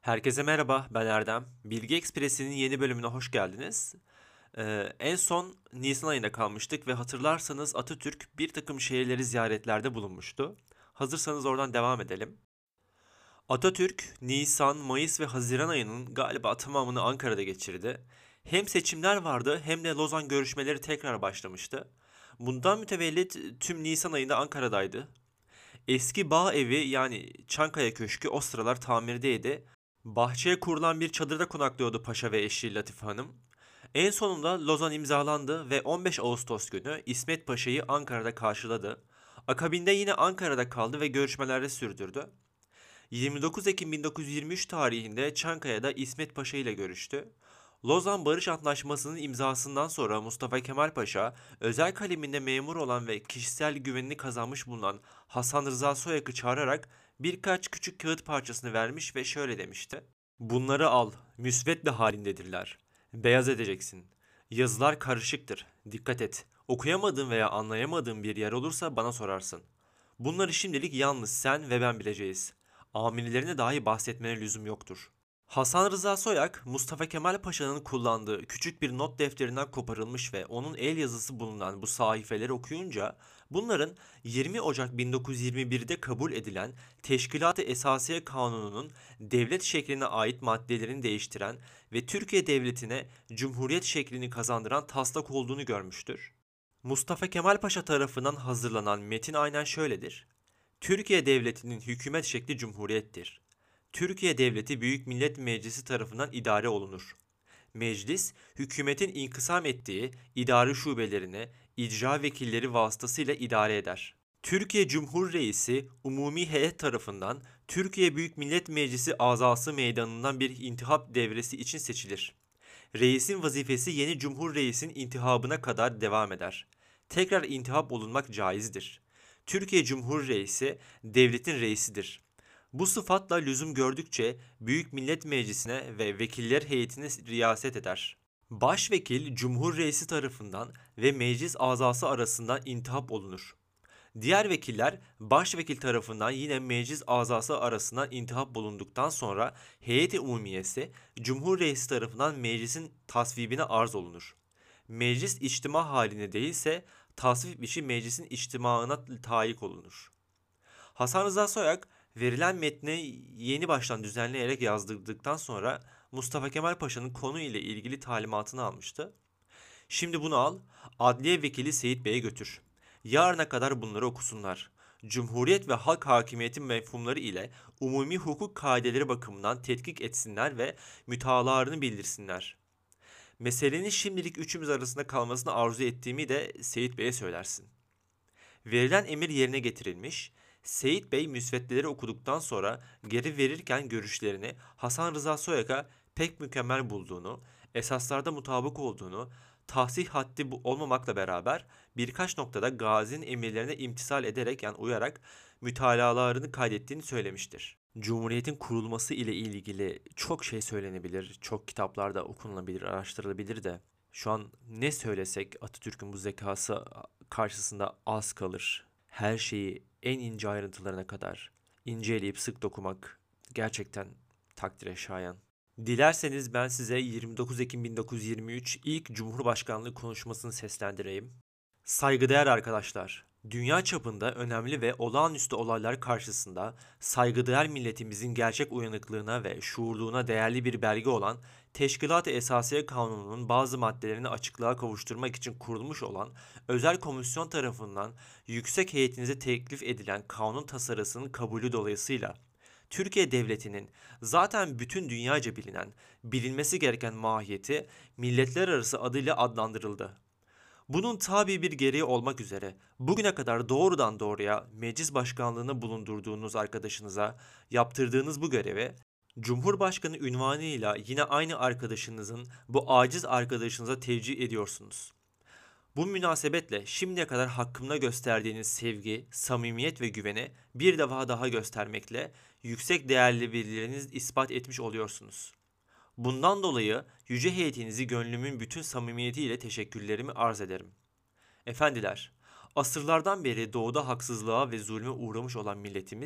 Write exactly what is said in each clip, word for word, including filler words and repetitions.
Herkese merhaba, ben Erdem. Bilgi Ekspresi'nin yeni bölümüne hoş geldiniz. Ee, en son Nisan ayında kalmıştık ve hatırlarsanız Atatürk bir takım şehirleri ziyaretlerde bulunmuştu. Hazırsanız oradan devam edelim. Atatürk, Nisan, Mayıs ve Haziran ayının galiba tamamını Ankara'da geçirdi. Hem seçimler vardı hem de Lozan görüşmeleri tekrar başlamıştı. Bundan mütevellit tüm Nisan ayında Ankara'daydı. Eski bağ evi yani Çankaya Köşkü o sıralar tamirdeydi. Bahçeye kurulan bir çadırda konaklıyordu paşa ve eşi Latife Hanım. En sonunda Lozan imzalandı ve on beş Ağustos günü İsmet Paşa'yı Ankara'da karşıladı. Akabinde yine Ankara'da kaldı ve görüşmeleri sürdürdü. yirmi dokuz Ekim bin dokuz yüz yirmi üç tarihinde Çankaya'da İsmet Paşa ile görüştü. Lozan Barış Antlaşması'nın imzasından sonra Mustafa Kemal Paşa, özel kaleminde memur olan ve kişisel güvenini kazanmış bulunan Hasan Rıza Soyak'ı çağırarak birkaç küçük kağıt parçasını vermiş ve şöyle demişti. Bunları al, müsvedde halindedirler. Beyaz edeceksin. Yazılar karışıktır, dikkat et. Okuyamadığın veya anlayamadığın bir yer olursa bana sorarsın. Bunları şimdilik yalnız sen ve ben bileceğiz. Amirilerine dahi bahsetmene lüzum yoktur. Hasan Rıza Soyak, Mustafa Kemal Paşa'nın kullandığı küçük bir not defterinden koparılmış ve onun el yazısı bulunan bu sahifeleri okuyunca, bunların yirmi Ocak bin dokuz yüz yirmi birde kabul edilen Teşkilat-ı Esasiye Kanunu'nun devlet şekline ait maddelerini değiştiren ve Türkiye Devleti'ne Cumhuriyet şeklini kazandıran taslak olduğunu görmüştür. Mustafa Kemal Paşa tarafından hazırlanan metin aynen şöyledir. Türkiye Devleti'nin hükümet şekli cumhuriyettir. Türkiye Devleti Büyük Millet Meclisi tarafından idare olunur. Meclis, hükümetin inkısam ettiği idari şubelerini icra vekilleri vasıtasıyla idare eder. Türkiye Cumhur Reisi, Umumi Heyet tarafından Türkiye Büyük Millet Meclisi azası meydanından bir intihap devresi için seçilir. Reisin vazifesi yeni Cumhur Reis'in intihabına kadar devam eder. Tekrar intihap olunmak caizdir. Türkiye Cumhur Reisi, devletin reisidir. Bu sıfatla lüzum gördükçe Büyük Millet Meclisi'ne ve Vekiller Heyeti'ne riyaset eder. Başvekil, Cumhur Reisi tarafından ve meclis azası arasından intihap olunur. Diğer vekiller başvekil tarafından yine meclis azası arasından intihap bulunduktan sonra heyeti umumiyesi Cumhur Reisi tarafından meclisin tasvibine arz olunur. Meclis içtima haline değilse tasvip işi meclisin içtimaına tayik olunur. Hasan Rıza Soyak verilen metni yeni baştan düzenleyerek yazdırdıktan sonra Mustafa Kemal Paşa'nın konu ile ilgili talimatını almıştı. Şimdi bunu al, Adliye Vekili Seyit Bey'e götür. Yarına kadar bunları okusunlar. Cumhuriyet ve halk hakimiyeti mefhumları ile umumi hukuk kaideleri bakımından tetkik etsinler ve mütalalarını bildirsinler. Meselenin şimdilik üçümüz arasında kalmasını arzu ettiğimi de Seyit Bey'e söylersin. Verilen emir yerine getirilmiş, Seyit Bey müsveddeleri okuduktan sonra geri verirken görüşlerini Hasan Rıza Soyak'a pek mükemmel bulduğunu, esaslarda mutabık olduğunu, tahsih haddi bu olmamakla beraber birkaç noktada Gazi'nin emirlerine imtisal ederek yani uyarak mütalalarını kaydettiğini söylemiştir. Cumhuriyetin kurulması ile ilgili çok şey söylenebilir, çok kitaplarda okunabilir, araştırılabilir de şu an ne söylesek Atatürk'ün bu zekası karşısında az kalır. Her şeyi en ince ayrıntılarına kadar inceleyip sık dokumak gerçekten takdire şayan. Dilerseniz ben size yirmi dokuz Ekim bin dokuz yüz yirmi üç ilk Cumhurbaşkanlığı konuşmasını seslendireyim. Saygıdeğer arkadaşlar, dünya çapında önemli ve olağanüstü olaylar karşısında saygıdeğer milletimizin gerçek uyanıklığına ve şuurluğuna değerli bir belge olan Teşkilat-ı Esasiye Kanunu'nun bazı maddelerini açıklığa kavuşturmak için kurulmuş olan özel komisyon tarafından yüksek heyetinize teklif edilen kanun tasarısının kabulü dolayısıyla Türkiye Devleti'nin zaten bütün dünyaca bilinen, bilinmesi gereken mahiyeti milletler arası adıyla adlandırıldı. Bunun tabi bir gereği olmak üzere bugüne kadar doğrudan doğruya meclis başkanlığını bulundurduğunuz arkadaşınıza yaptırdığınız bu görevi Cumhurbaşkanı unvanıyla yine aynı arkadaşınızın bu aciz arkadaşınıza tevcih ediyorsunuz. Bu münasebetle şimdiye kadar hakkımda gösterdiğiniz sevgi, samimiyet ve güveni bir defa daha göstermekle yüksek değerli bilgilerinizi ispat etmiş oluyorsunuz. Bundan dolayı yüce heyetinizi gönlümün bütün samimiyetiyle teşekkürlerimi arz ederim. Efendiler, asırlardan beri doğuda haksızlığa ve zulme uğramış olan milletimiz,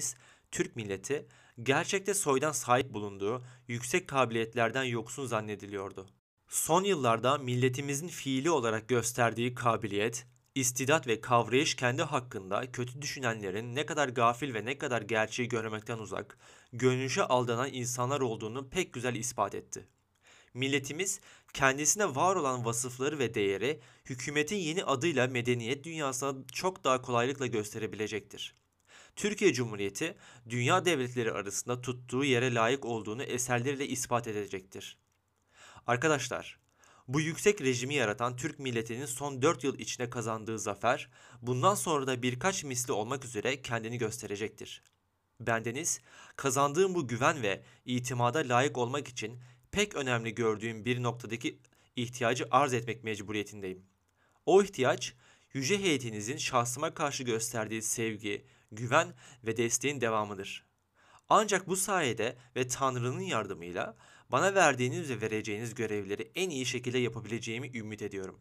Türk milleti gerçekte soydan sahip bulunduğu yüksek kabiliyetlerden yoksun zannediliyordu. Son yıllarda milletimizin fiili olarak gösterdiği kabiliyet, istidat ve kavrayış kendi hakkında kötü düşünenlerin ne kadar gafil ve ne kadar gerçeği görmekten uzak, görünüşe aldanan insanlar olduğunu pek güzel ispat etti. Milletimiz kendisine var olan vasıfları ve değeri hükümetin yeni adıyla medeniyet dünyasına çok daha kolaylıkla gösterebilecektir. Türkiye Cumhuriyeti, dünya devletleri arasında tuttuğu yere layık olduğunu eserleriyle ispat edecektir. Arkadaşlar, bu yüksek rejimi yaratan Türk milletinin son dört yıl içinde kazandığı zafer, bundan sonra da birkaç misli olmak üzere kendini gösterecektir. Bendeniz, kazandığım bu güven ve itimada layık olmak için pek önemli gördüğüm bir noktadaki ihtiyacı arz etmek mecburiyetindeyim. O ihtiyaç, yüce heyetinizin şahsıma karşı gösterdiği sevgi, güven ve desteğin devamıdır. Ancak bu sayede ve Tanrı'nın yardımıyla bana verdiğiniz ve vereceğiniz görevleri en iyi şekilde yapabileceğimi ümit ediyorum.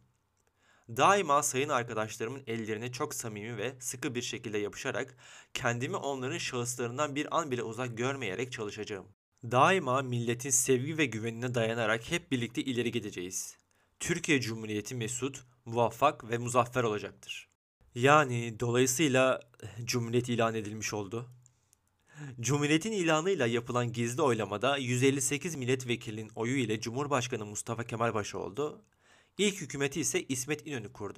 Daima sayın arkadaşlarımın ellerine çok samimi ve sıkı bir şekilde yapışarak kendimi onların şahıslarından bir an bile uzak görmeyerek çalışacağım. Daima milletin sevgi ve güvenine dayanarak hep birlikte ileri gideceğiz. Türkiye Cumhuriyeti mesut, muvaffak ve muzaffer olacaktır. Yani dolayısıyla Cumhuriyet ilan edilmiş oldu. Cumhuriyetin ilanıyla yapılan gizli oylamada yüz elli sekiz milletvekilinin oyu ile Cumhurbaşkanı Mustafa Kemal Paşa oldu. İlk hükümeti ise İsmet İnönü kurdu.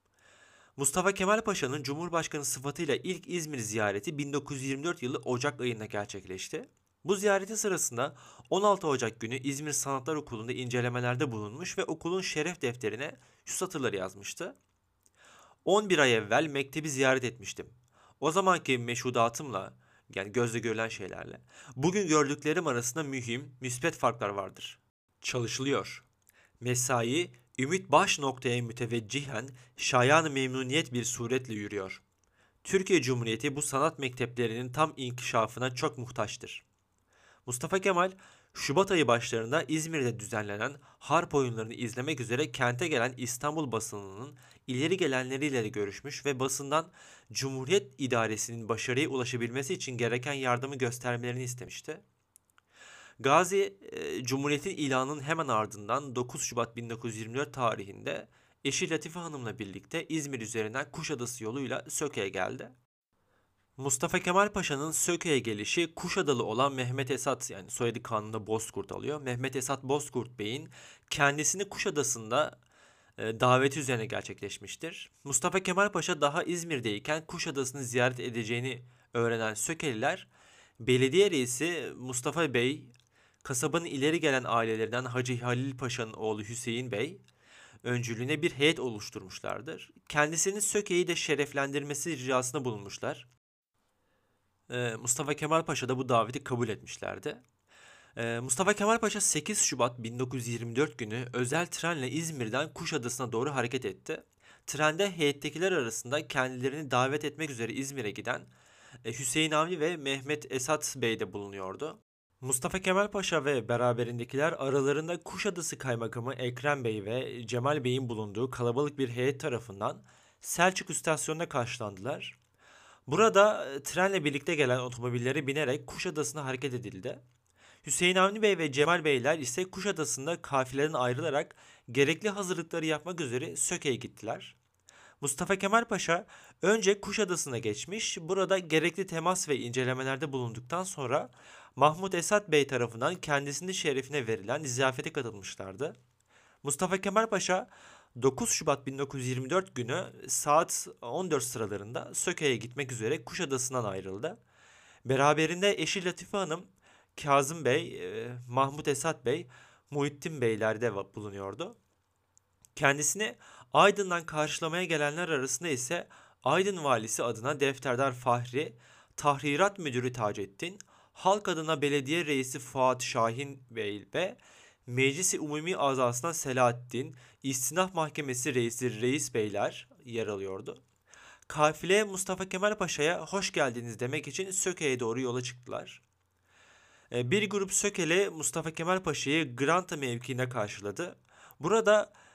Mustafa Kemal Paşa'nın Cumhurbaşkanı sıfatıyla ilk İzmir ziyareti bin dokuz yüz yirmi dört yılı Ocak ayında gerçekleşti. Bu ziyareti sırasında on altı Ocak günü İzmir Sanatlar Okulu'nda incelemelerde bulunmuş ve okulun şeref defterine şu satırları yazmıştı. on bir ay evvel mektebi ziyaret etmiştim. O zamanki meşhudatımla, yani gözle görülen şeylerle, bugün gördüklerim arasında mühim, müspet farklar vardır. Çalışılıyor. Mesai, ümit baş noktaya müteveccihen, şayan memnuniyet bir suretle yürüyor. Türkiye Cumhuriyeti bu sanat mekteplerinin tam inkişafına çok muhtaçtır. Mustafa Kemal, Şubat ayı başlarında İzmir'de düzenlenen harp oyunlarını izlemek üzere kente gelen İstanbul basınının ileri gelenleriyle de görüşmüş ve basından Cumhuriyet İdaresi'nin başarıya ulaşabilmesi için gereken yardımı göstermelerini istemişti. Gazi, e, Cumhuriyet'in ilanının hemen ardından dokuz Şubat bin dokuz yüz yirmi dört tarihinde eşi Latife Hanım'la birlikte İzmir üzerinden Kuşadası yoluyla Söke'ye geldi. Mustafa Kemal Paşa'nın Söke'ye gelişi Kuşadalı olan Mehmet Esat, yani soyadı kanunda Bozkurt alıyor. Mehmet Esat Bozkurt Bey'in kendisini Kuşadası'nda e, daveti üzerine gerçekleşmiştir. Mustafa Kemal Paşa daha İzmir'deyken Kuşadası'nı ziyaret edeceğini öğrenen Sökeliler, belediye reisi Mustafa Bey, kasabanın ileri gelen ailelerinden Hacı Halil Paşa'nın oğlu Hüseyin Bey öncülüğüne bir heyet oluşturmuşlardır. Kendisini Söke'yi de şereflendirmesi ricasında bulunmuşlar. Ee, Mustafa Kemal Paşa da bu daveti kabul etmişlerdi. Ee, Mustafa Kemal Paşa sekiz Şubat bin dokuz yüz yirmi dört günü özel trenle İzmir'den Kuşadası'na doğru hareket etti. Trende heyettekiler arasında kendilerini davet etmek üzere İzmir'e giden e, Hüseyin Avni ve Mehmet Esat Bey de bulunuyordu. Mustafa Kemal Paşa ve beraberindekiler aralarında Kuşadası Kaymakamı Ekrem Bey ve Cemal Bey'in bulunduğu kalabalık bir heyet tarafından Selçuk istasyonuna karşılandılar. Burada e, trenle birlikte gelen otomobillere binerek Kuşadası'na hareket edildi. Hüseyin Avni Bey ve Cemal Beyler ise Kuşadası'nda kafileden ayrılarak gerekli hazırlıkları yapmak üzere Söke'ye gittiler. Mustafa Kemal Paşa önce Kuşadası'na geçmiş, burada gerekli temas ve incelemelerde bulunduktan sonra Mahmut Esat Bey tarafından kendisinin şerefine verilen ziyafete katılmışlardı. Mustafa Kemal Paşa dokuz Şubat bin dokuz yüz yirmi dört günü saat on dört sıralarında Söke'ye gitmek üzere Kuşadası'ndan ayrıldı. Beraberinde eşi Latife Hanım, Kazım Bey, e, Mahmut Esat Bey, Muhittin Beyler de bulunuyordu. Kendisini Aydın'dan karşılamaya gelenler arasında ise Aydın Valisi adına Defterdar Fahri, Tahrirat Müdürü Taceddin, Halk adına Belediye Reisi Fuat Şahin Bey ve Meclisi Umumi Azası'na Selahattin, İstinaf Mahkemesi Reisi Reis Beyler yer alıyordu. Kafile Mustafa Kemal Paşa'ya hoş geldiniz demek için Söke'ye doğru yola çıktılar. Bir grup Sökeli Mustafa Kemal Paşa'yı Granta mevkiine karşıladı. Burada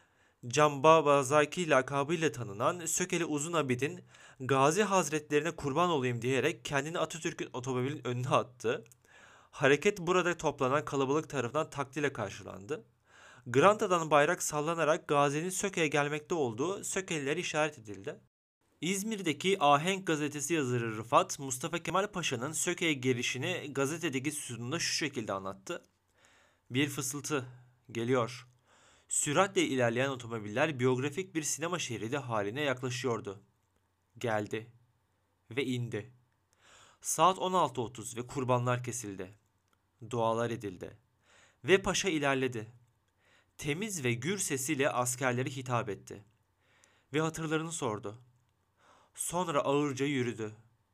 Cambazaki lakabıyla tanınan Sökeli Uzun Abidin, Gazi Hazretlerine kurban olayım diyerek kendini Atatürk'ün otomobilin önüne attı. Hareket burada toplanan kalabalık tarafından takdirle karşılandı. Granta'dan bayrak sallanarak Gazi'nin Söke'ye gelmekte olduğu Sökeliler işaret edildi. İzmir'deki Ahenk gazetesi yazarı Rıfat, Mustafa Kemal Paşa'nın Söke'ye gelişini gazetedeki sütununda şu şekilde anlattı. Bir fısıltı geliyor. Süratle ilerleyen otomobiller biyografik bir sinema şeridi haline yaklaşıyordu. Geldi ve indi. Saat on altı otuz ve kurbanlar kesildi. Dualar edildi. Ve paşa ilerledi. Temiz ve gür sesiyle askerleri hitap etti. Ve hatırlarını sordu. Sonra ağırca yürüdü.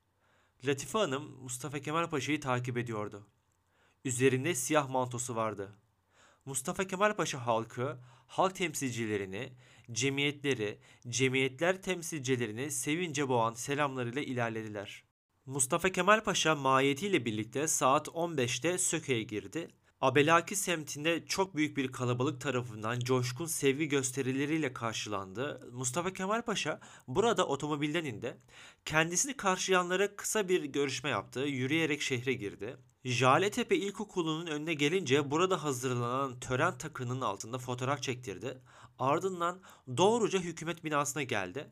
Latife Hanım Mustafa Kemal Paşa'yı takip ediyordu. Üzerinde siyah mantosu vardı. Mustafa Kemal Paşa halkı, halk temsilcilerini, cemiyetleri, cemiyetler temsilcilerini sevince boğan selamlarıyla ilerlediler. Mustafa Kemal Paşa mahiyetiyle birlikte saat on beşte Söke'ye girdi. Abelaki semtinde çok büyük bir kalabalık tarafından coşkun sevgi gösterileriyle karşılandı. Mustafa Kemal Paşa burada otomobilden indi. Kendisini karşılayanlara kısa bir görüşme yaptı. Yürüyerek şehre girdi. Jaletepe İlkokulu'nun önüne gelince burada hazırlanan tören takının altında fotoğraf çektirdi. Ardından doğruca hükümet binasına geldi.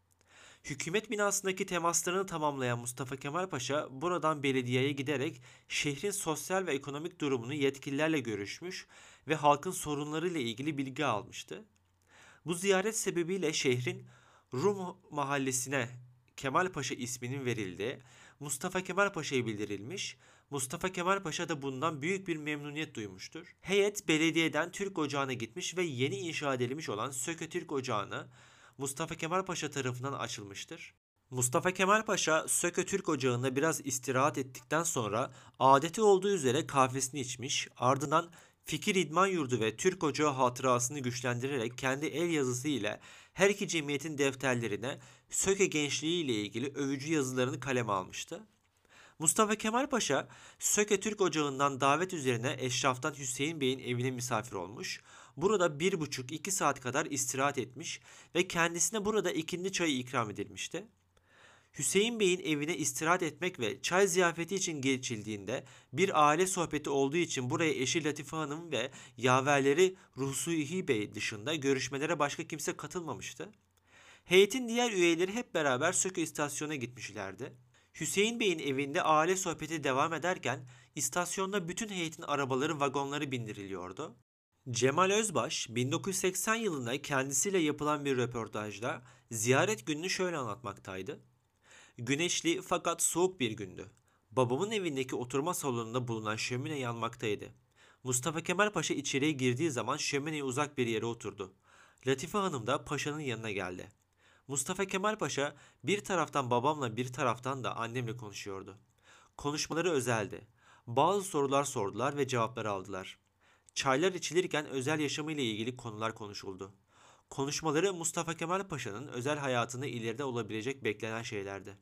Hükümet binasındaki temaslarını tamamlayan Mustafa Kemal Paşa buradan belediyeye giderek şehrin sosyal ve ekonomik durumunu yetkililerle görüşmüş ve halkın sorunlarıyla ilgili bilgi almıştı. Bu ziyaret sebebiyle şehrin Rum mahallesine Kemal Paşa isminin verildiği Mustafa Kemal Paşa'ya bildirilmiş. Mustafa Kemal Paşa da bundan büyük bir memnuniyet duymuştur. Heyet belediyeden Türk Ocağı'na gitmiş ve yeni inşa edilmiş olan Söke Türk Ocağı'na Mustafa Kemal Paşa tarafından açılmıştır. Mustafa Kemal Paşa Söke Türk Ocağı'nda biraz istirahat ettikten sonra adeti olduğu üzere kahvesini içmiş, ardından Fikir İdman Yurdu ve Türk Ocağı hatırasını güçlendirerek kendi el yazısı ile her iki cemiyetin defterlerine Söke gençliği ile ilgili övücü yazılarını kaleme almıştı. Mustafa Kemal Paşa, Söke Türk Ocağı'ndan davet üzerine Eşraf'tan Hüseyin Bey'in evine misafir olmuş, burada bir buçuk iki saat kadar istirahat etmiş ve kendisine burada ikindi çayı ikram edilmişti. Hüseyin Bey'in evine istirahat etmek ve çay ziyafeti için geçildiğinde bir aile sohbeti olduğu için buraya eşi Latife Hanım ve yaverleri Ruhsuhi Bey dışında görüşmelere başka kimse katılmamıştı. Heyetin diğer üyeleri hep beraber Söke istasyona gitmişlerdi. Hüseyin Bey'in evinde aile sohbeti devam ederken istasyonda bütün heyetin arabaları vagonları bindiriliyordu. Cemal Özbaş bin dokuz yüz seksen yılında kendisiyle yapılan bir röportajda ziyaret gününü şöyle anlatmaktaydı. Güneşli fakat soğuk bir gündü. Babamın evindeki oturma salonunda bulunan şömine yanmaktaydı. Mustafa Kemal Paşa içeriye girdiği zaman şömineye uzak bir yere oturdu. Latife Hanım da paşanın yanına geldi. Mustafa Kemal Paşa bir taraftan babamla bir taraftan da annemle konuşuyordu. Konuşmaları özeldi. Bazı sorular sordular ve cevapları aldılar. Çaylar içilirken özel yaşamıyla ilgili konular konuşuldu. Konuşmaları Mustafa Kemal Paşa'nın özel hayatında ileride olabilecek beklenen şeylerdi.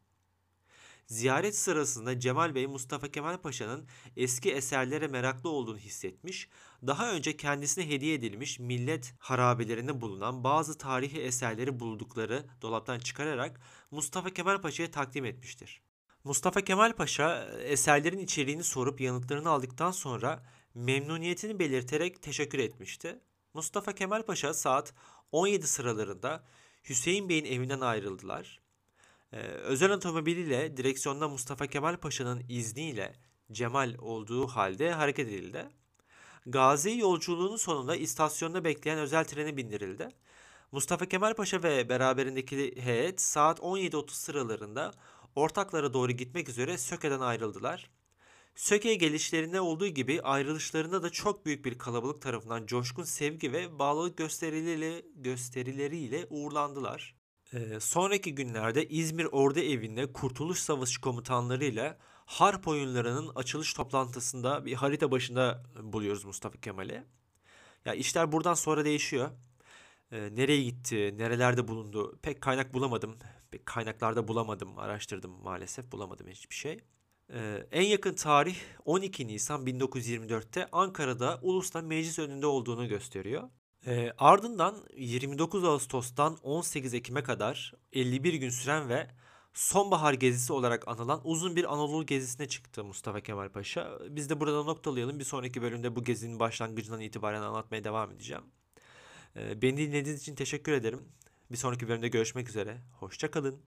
Ziyaret sırasında Cemal Bey Mustafa Kemal Paşa'nın eski eserlere meraklı olduğunu hissetmiş, daha önce kendisine hediye edilmiş millet harabelerinde bulunan bazı tarihi eserleri buldukları dolaptan çıkararak Mustafa Kemal Paşa'ya takdim etmiştir. Mustafa Kemal Paşa eserlerin içeriğini sorup yanıtlarını aldıktan sonra memnuniyetini belirterek teşekkür etmişti. Mustafa Kemal Paşa saat on yedi sıralarında Hüseyin Bey'in evinden ayrıldılar. Ee, özel otomobiliyle direksiyonda Mustafa Kemal Paşa'nın izniyle Cemal olduğu halde hareket edildi. Gazi yolculuğunun sonunda istasyonda bekleyen özel trene bindirildi. Mustafa Kemal Paşa ve beraberindeki heyet saat on yedi otuz sıralarında ortaklara doğru gitmek üzere Söke'den ayrıldılar. Söke'ye gelişlerinde olduğu gibi ayrılışlarında da çok büyük bir kalabalık tarafından coşkun sevgi ve bağlılık gösterileriyle, gösterileriyle uğurlandılar. Ee, sonraki günlerde İzmir Ordu Evi'nde Kurtuluş Savaşı komutanlarıyla Harp oyunlarının açılış toplantısında bir harita başında buluyoruz Mustafa Kemal'i. Ya işler buradan sonra değişiyor. Ee, nereye gitti, nerelerde bulundu pek kaynak bulamadım. Pek kaynaklarda bulamadım, araştırdım maalesef bulamadım hiçbir şey. Ee, en yakın tarih on iki Nisan bin dokuz yüz yirmi dörtte Ankara'da Ulus'ta meclis önünde olduğunu gösteriyor. Ee, ardından yirmi dokuz Ağustos'tan on sekiz Ekim'e kadar elli bir gün süren ve sonbahar gezisi olarak anılan uzun bir Anadolu gezisine çıktı Mustafa Kemal Paşa. Biz de burada noktalayalım. Bir sonraki bölümde bu gezinin başlangıcından itibaren anlatmaya devam edeceğim. Ee, beni dinlediğiniz için teşekkür ederim. Bir sonraki bölümde görüşmek üzere. Hoşça kalın.